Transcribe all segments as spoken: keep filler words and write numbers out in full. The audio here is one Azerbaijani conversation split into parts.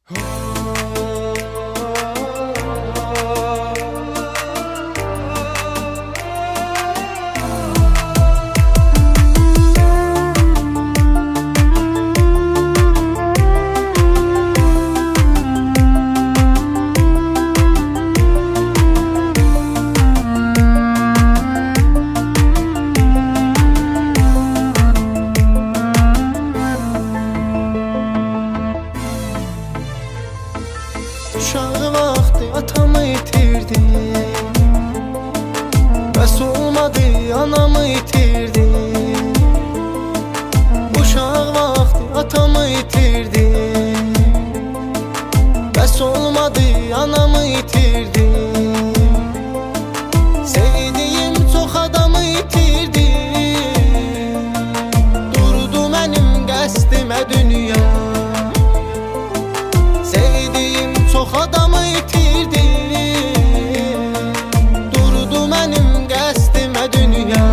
Uşağı vaxtı atamı itirdim, bəs olmadı anamı itirdim. Uşağı vaxtı atamı itirdim, bəs olmadı anamı itirdim. Sevdiyim çox adamı itirdim, durdu mənim qəsdimə dünya. Sevdiyim çox adamı itirdim, durdu mənim qəsdimə dünya.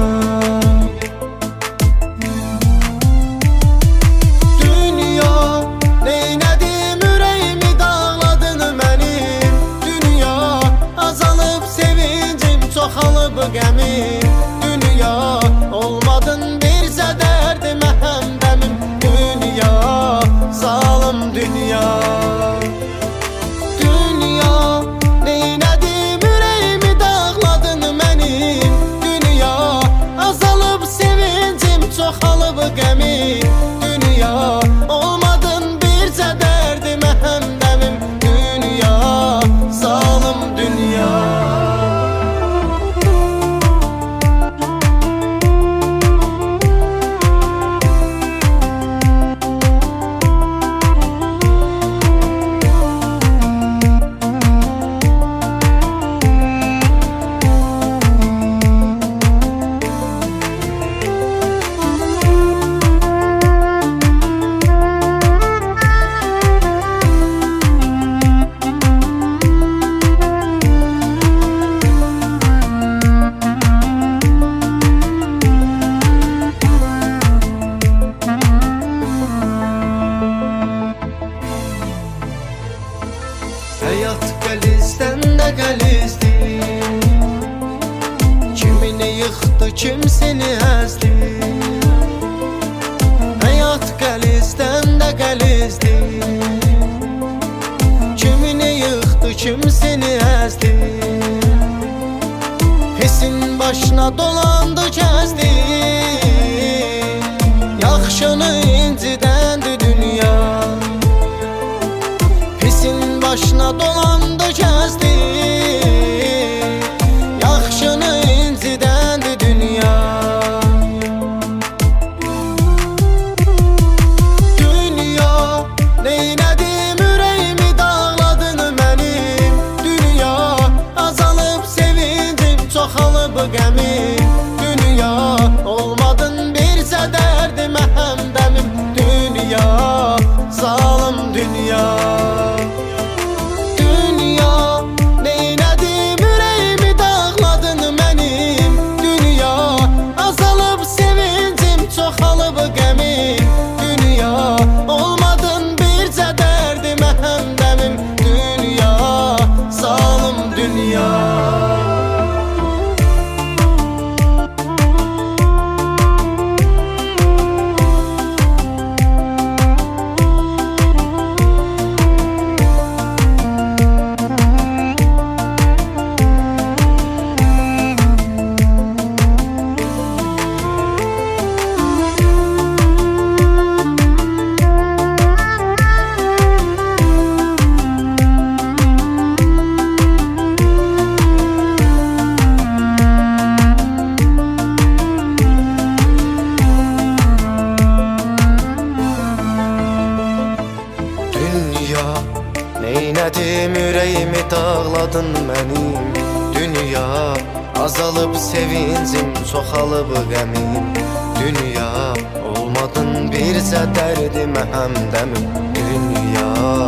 Dünya neynədim, ürəyimi dağladın mənim. Dünya azalıb sevincim, çoxalıb qəmim. Dünya olmadın bircə dərdimə həmdəmim. Dünya zalım dünya. Dünya olmadın bircə dərdimə həmdəmim. Dünya zalım dünya. Həyat qəlizdən də qəlizdir, kimini yıxdı, kimsini əzdi. Həyat qəlizdən də qəlizdir, kimini yıxdı, kimsini əzdi. Hisin başına dolandı, kəzdi, yaxşını incidəndi dünya. Hisin başına dolandı, kəzdi, yaxşını incidəndi dünya. Dünya neynədim, ürəyimi dağladın mənim. Dünya azalıb sevincim, çoxalıb qəmim. Dünya olmadın bircə dərdimə həmdəmim. Dünya zalım dünya. Neynədim, ürəyimi dağladın mənim. Dünya azalıb sevincim, çoxalıb qəmim. Dünya olmadın bircə dərdimə həmdəmim. Dünya